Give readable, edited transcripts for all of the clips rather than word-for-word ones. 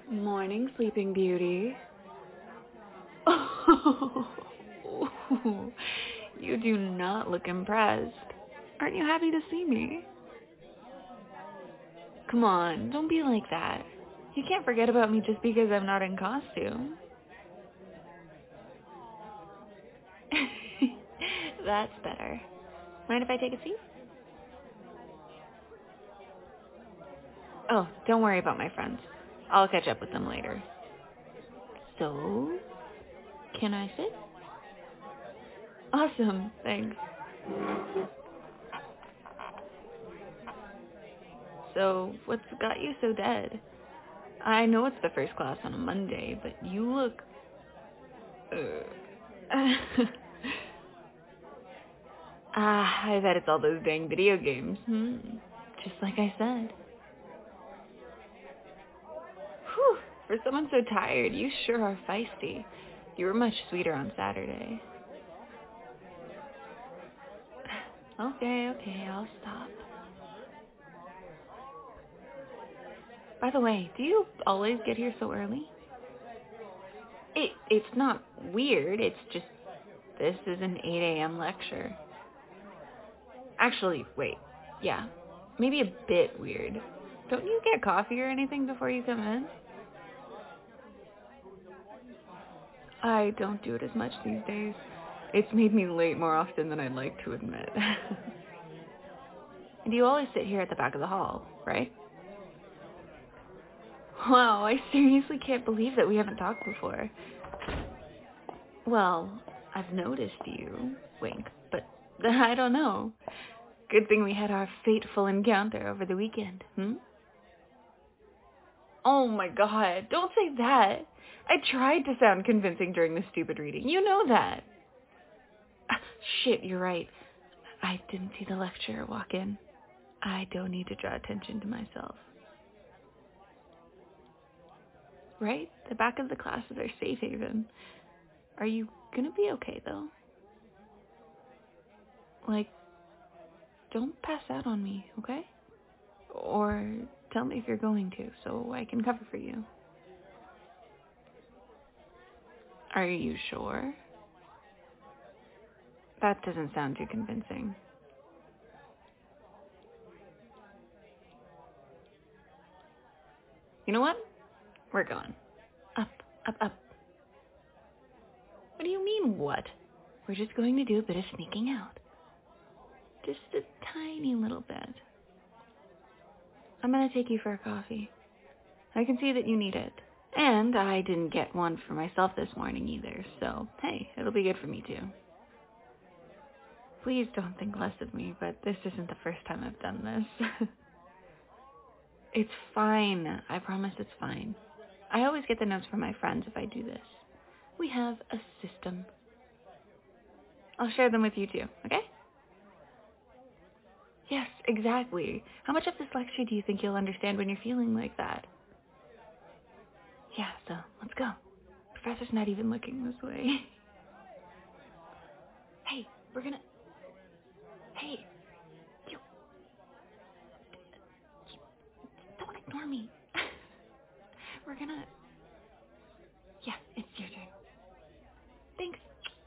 Morning, Sleeping Beauty. You do not look impressed. Aren't you happy to see me? Come on, don't be like that. You can't forget about me just because I'm not in costume. That's better. Mind if I take a seat? Oh, don't worry about my friends. I'll catch up with them later. So, can I sit? Awesome, thanks. So, what's got you so dead? I know it's the first class on a Monday, but you look... I bet it's all those dang video games. Just like I said. Whew, for someone so tired, you sure are feisty. You were much sweeter on Saturday. Okay, I'll stop. By the way, do you always get here so early? It's not weird, it's just this is an 8 a.m. lecture. Actually, wait, yeah, maybe a bit weird. Don't you get coffee or anything before you come in? I don't do it as much these days. It's made me late more often than I'd like to admit. And you always sit here at the back of the hall, right? Wow, I seriously can't believe that we haven't talked before. Well, I've noticed you, wink, but I don't know. Good thing we had our fateful encounter over the weekend, Oh my god, don't say that. I tried to sound convincing during the stupid reading. You know that. Shit, you're right. I didn't see the lecturer walk in. I don't need to draw attention to myself. Right? The back of the class is our safe haven. Are you gonna be okay, though? Like, don't pass out on me, okay? Or tell me if you're going to, so I can cover for you. Are you sure? That doesn't sound too convincing. You know what? We're going. Up, up, up. What do you mean, what? We're just going to do a bit of sneaking out. Just a tiny little bit. I'm gonna take you for a coffee. I can see that you need it. And I didn't get one for myself this morning either, so hey, it'll be good for me too. Please don't think less of me, but this isn't the first time I've done this. It's fine. I promise it's fine. I always get the notes from my friends if I do this. We have a system. I'll share them with you too, okay? Yes, exactly. How much of this lecture do you think you'll understand when you're feeling like that? Yeah, so let's go. Professor's not even looking this way. Hey, Hey, you... Don't ignore me. Yeah, it's your turn. Thanks.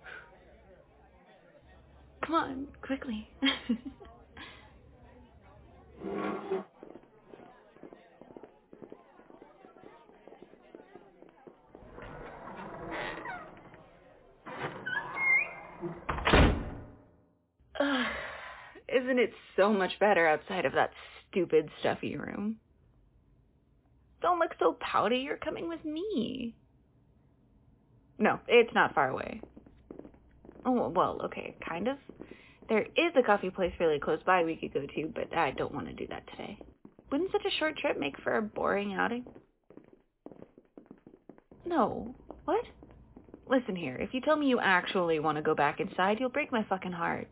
Come on, quickly. Ugh, isn't it so much better outside of that stupid, stuffy room? Don't look so pouty, you're coming with me. No, it's not far away. Oh, well, okay, kind of. There is a coffee place really close by we could go to, but I don't want to do that today. Wouldn't such a short trip make for a boring outing? No. What? Listen here, if you tell me you actually want to go back inside, you'll break my fucking heart.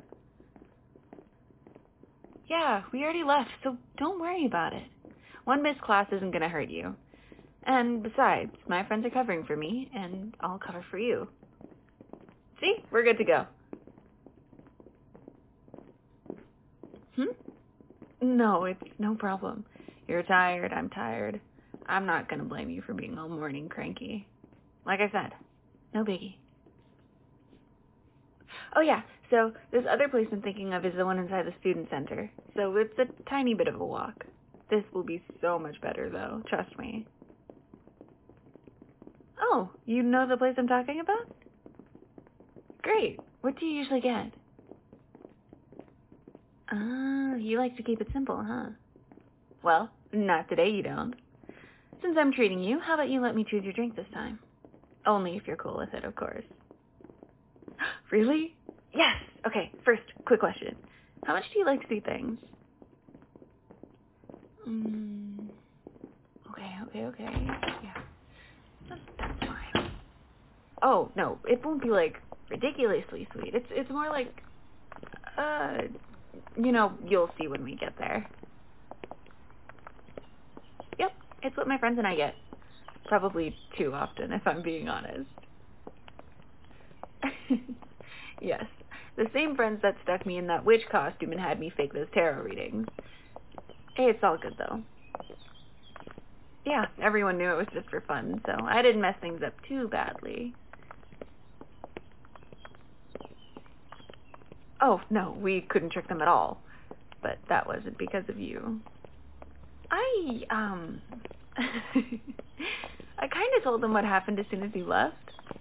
Yeah, we already left, so don't worry about it. One missed class isn't gonna hurt you. And besides, my friends are covering for me, and I'll cover for you. See? We're good to go. No, it's no problem. You're tired, I'm tired. I'm not gonna blame you for being all morning cranky. Like I said, no biggie. Oh yeah, so this other place I'm thinking of is the one inside the student center. So it's a tiny bit of a walk. This will be so much better though, trust me. Oh, you know the place I'm talking about? Great. What do you usually get? You like to keep it simple, huh? Well, not today you don't. Since I'm treating you, how about you let me choose your drink this time? Only if you're cool with it, of course. Really? Yes! Okay, first, quick question. How much do you like sweet things? Okay. Yeah. That's fine. Oh, no, it won't be, like, ridiculously sweet. It's more like, you'll see when we get there. Yep, it's what my friends and I get. Probably too often, if I'm being honest. Yes, the same friends that stuck me in that witch costume and had me fake those tarot readings. Hey, it's all good, though. Yeah, everyone knew it was just for fun, so I didn't mess things up too badly. Oh, no, we couldn't trick them at all. But that wasn't because of you. I kind of told them what happened as soon as you left.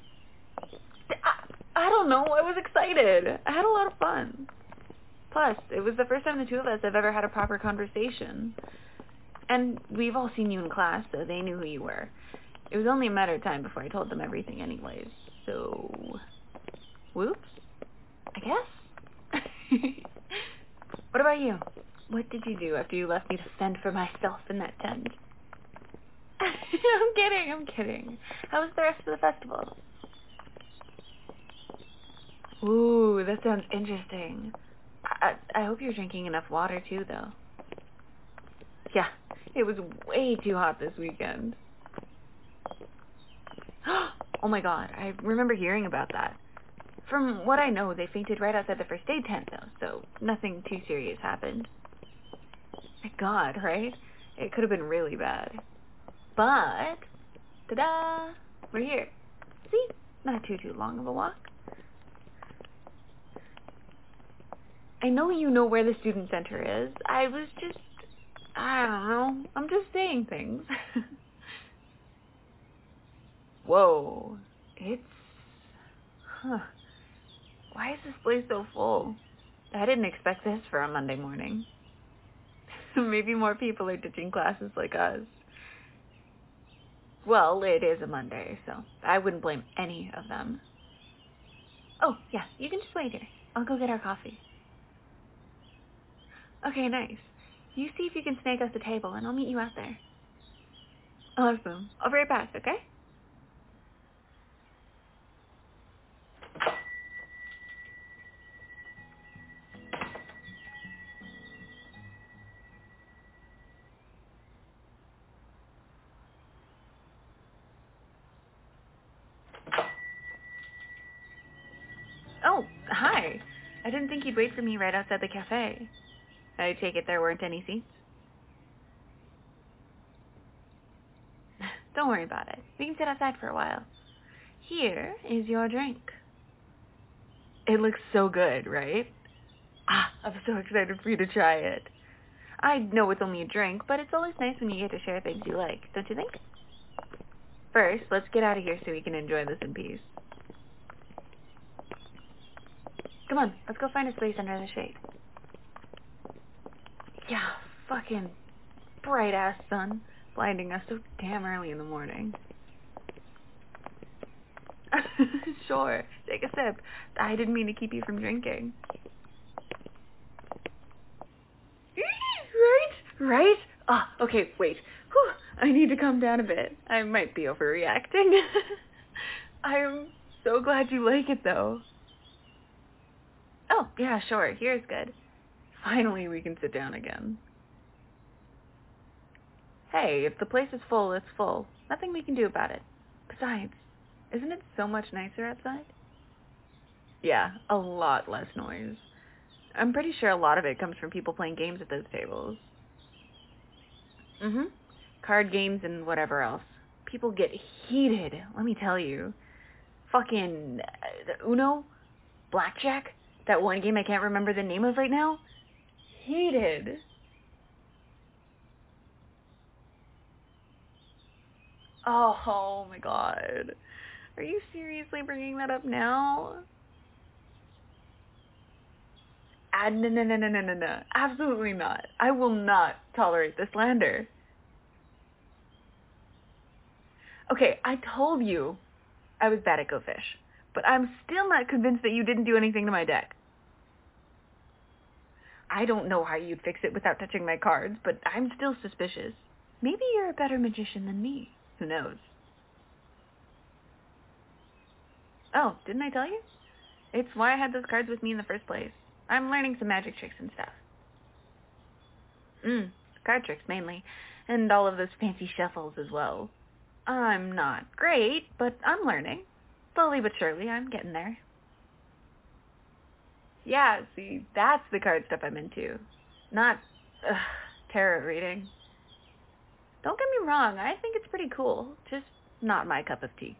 I don't know, I was excited. I had a lot of fun. Plus, it was the first time the two of us have ever had a proper conversation. And we've all seen you in class, so they knew who you were. It was only a matter of time before I told them everything anyways, so... Whoops? I guess? What about you? What did you do after you left me to fend for myself in that tent? I'm kidding. How was the rest of the festival? Ooh, that sounds interesting. I hope you're drinking enough water too, though. Yeah, it was way too hot this weekend. Oh my god, I remember hearing about that. From what I know, they fainted right outside the first aid tent, though, so nothing too serious happened. Thank God, right? It could have been really bad. But, ta-da! We're here. See? Not too long of a walk. I know you know where the student center is. I don't know. I'm just saying things. Whoa. Huh. Why is this place so full? I didn't expect this for a Monday morning. Maybe more people are ditching classes like us. Well, it is a Monday, so I wouldn't blame any of them. Oh, yeah, you can just wait here. I'll go get our coffee. Okay, nice. You see if you can snag us a table, and I'll meet you out there. Awesome. I'll be right back, okay? Oh, hi. I didn't think you'd wait for me right outside the cafe. I take it there weren't any seats? Don't worry about it. We can sit outside for a while. Here is your drink. It looks so good, right? I'm so excited for you to try it. I know it's only a drink, but it's always nice when you get to share things you like, don't you think? First, let's get out of here so we can enjoy this in peace. Come on, let's go find a place under the shade. Yeah, fucking bright-ass sun, blinding us so damn early in the morning. Sure, take a sip. I didn't mean to keep you from drinking. Right? Okay, wait. Whew, I need to calm down a bit. I might be overreacting. I'm so glad you like it, though. Oh, yeah, sure. Here's good. Finally, we can sit down again. Hey, if the place is full, it's full. Nothing we can do about it. Besides, isn't it so much nicer outside? Yeah, a lot less noise. I'm pretty sure a lot of it comes from people playing games at those tables. Card games and whatever else. People get heated, let me tell you. Fucking Uno? Blackjack? That one game I can't remember the name of right now? Heated. Oh my god. Are you seriously bringing that up now? No. Absolutely not. I will not tolerate the slander. Okay, I told you I was bad at Go Fish, but I'm still not convinced that you didn't do anything to my deck. I don't know how you'd fix it without touching my cards, but I'm still suspicious. Maybe you're a better magician than me. Who knows? Oh, didn't I tell you? It's why I had those cards with me in the first place. I'm learning some magic tricks and stuff. Card tricks mainly, and all of those fancy shuffles as well. I'm not great, but I'm learning. Slowly but surely, I'm getting there. Yeah, see, that's the card stuff I'm into. Not, tarot reading. Don't get me wrong, I think it's pretty cool. Just not my cup of tea.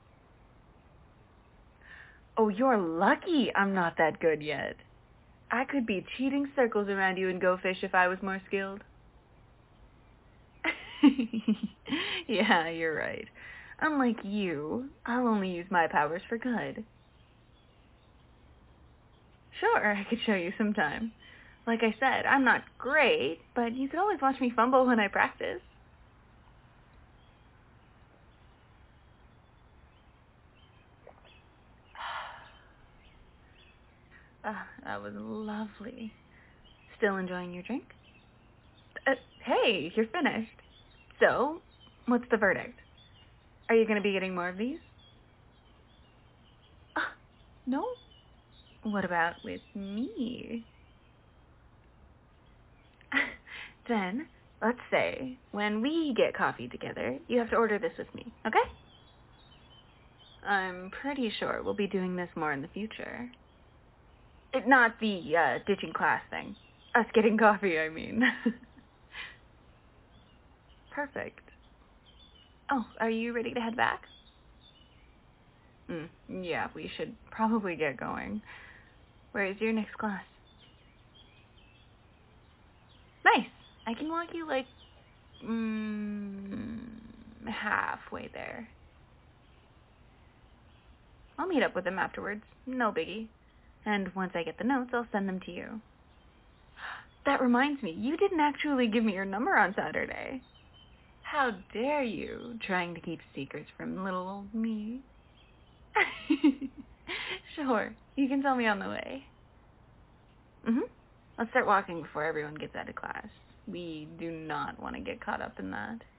Oh, you're lucky I'm not that good yet. I could be cheating circles around you in Go Fish if I was more skilled. Yeah, you're right. Unlike you, I'll only use my powers for good. Sure, I could show you sometime. Like I said, I'm not great, but you could always watch me fumble when I practice. That was lovely. Still enjoying your drink? Hey, you're finished. So, what's the verdict? Are you going to be getting more of these? No? What about with me? Then, let's say, when we get coffee together, you have to order this with me, okay? I'm pretty sure we'll be doing this more in the future. Not the, ditching class thing. Us getting coffee, I mean. Perfect. Oh, are you ready to head back? Yeah, we should probably get going. Where is your next class? Nice. I can walk you, like, halfway there. I'll meet up with him afterwards. No biggie. And once I get the notes, I'll send them to you. That reminds me, you didn't actually give me your number on Saturday. How dare you, trying to keep secrets from little old me. Sure, you can tell me on the way. Let's start walking before everyone gets out of class. We do not want to get caught up in that.